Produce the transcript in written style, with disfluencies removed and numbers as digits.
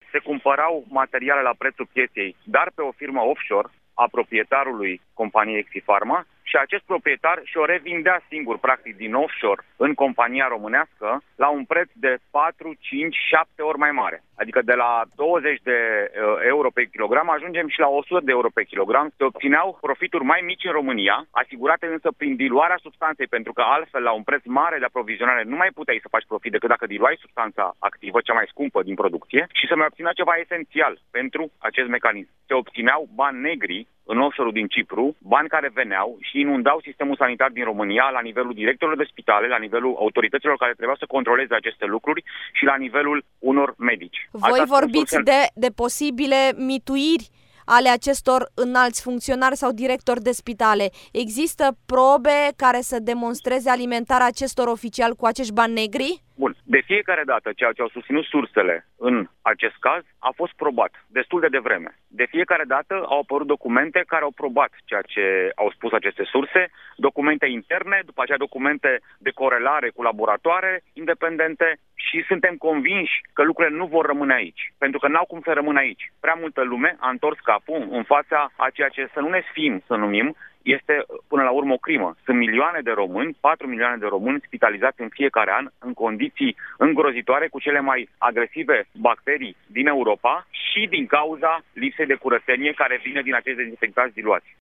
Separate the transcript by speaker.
Speaker 1: se cumpărau materiale la prețul pieței, dar pe o firmă offshore a proprietarului companiei Exifarma și acest proprietar și-o revindea singur, practic, din offshore în compania românească la un preț de 4, 5, 7 ori mai mare. Adică de la 20 de euro pe kilogram ajungem și la 100 de euro pe kilogram. Se obțineau profituri mai mici în România, asigurate însă prin diluarea substanței, pentru că altfel la un preț mare de aprovizionare nu mai puteai să faci profit decât dacă diluai substanța activă, cea mai scumpă din producție, și să mai obținea ceva esențial pentru acest mecanism. Se obțineau bani negri în offshore-ul din Cipru, bani care veneau și inundau sistemul sanitar din România la nivelul directorilor de spitale, la nivelul autorităților care trebuiau să controleze aceste lucruri și la nivelul unor medici.
Speaker 2: Voi vorbiți de posibile mituiri ale acestor înalți funcționari sau directori de spitale. Există probe care să demonstreze alimentarea acestor oficiali cu acești bani negri?
Speaker 1: Bun. De fiecare dată, ceea ce au susținut sursele în acest caz a fost probat destul de devreme. De fiecare dată au apărut documente care au probat ceea ce au spus aceste surse, documente interne, după aceea documente de corelare cu laboratoare independente și suntem convinși că lucrurile nu vor rămâne aici. Pentru că n-au cum să rămână aici. Prea multă lume a întors capul în fața a ceea ce, să nu ne sfim, să numim, este până la urmă o crimă. Sunt milioane de români, 4 milioane de români spitalizați în fiecare an în condiții îngrozitoare cu cele mai agresive bacterii din Europa și din cauza lipsei de curățenie care vine din acești dezinfectanți diluați.